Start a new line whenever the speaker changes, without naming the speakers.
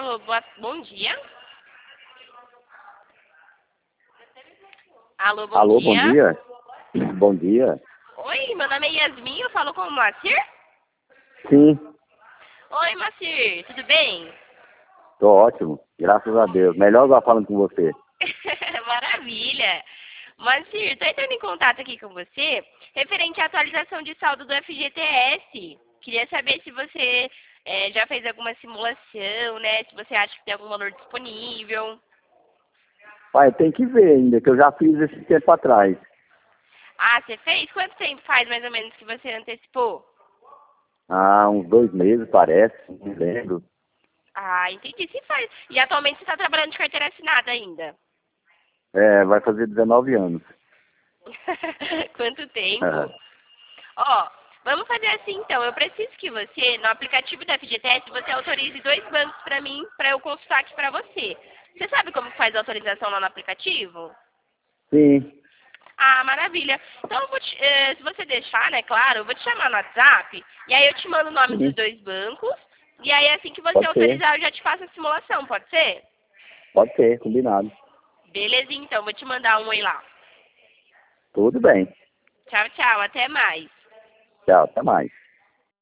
Alô, bom dia. Alô, bom
Alô, bom
dia.
dia. Bom dia.
Oi, meu nome é Yasmin, eu falo com o Moacir.
Sim,
Oi, Moacir, tudo bem?
tô ótimo. Graças a Deus. Melhor agora falando com você.
Maravilha. Moacir, tô entrando em contato aqui com você referente à atualização de saldo do FGTS. Queria saber se você já fez alguma simulação, né? Se você acha que tem algum valor disponível.
Pai, tem que ver ainda, que eu já fiz esse tempo atrás.
Ah, você fez? Quanto tempo faz mais ou menos que você antecipou?
Há uns 2 meses, parece. Não me lembro.
Ah, entendi. Sim, faz. E atualmente você está trabalhando de carteira assinada ainda?
É, vai fazer 19 anos.
Quanto tempo?
É.
Ó, vamos fazer assim então. Eu preciso que você, no aplicativo da FGTS, você autorize 2 bancos para mim, para eu consultar aqui para você. Você sabe como faz a autorização lá no aplicativo?
Sim,
Ah, maravilha. Então, se você deixar, né, claro, eu vou te chamar no WhatsApp, e aí eu te mando o nome dos
sim.
2 bancos, e aí assim que você
Pode ser.
autorizar, eu já te faço a simulação, pode ser?
Pode ser, combinado.
Beleza, então, vou te mandar um aí lá.
Tudo bem.
Tchau, tchau, até mais.
Tchau, até mais.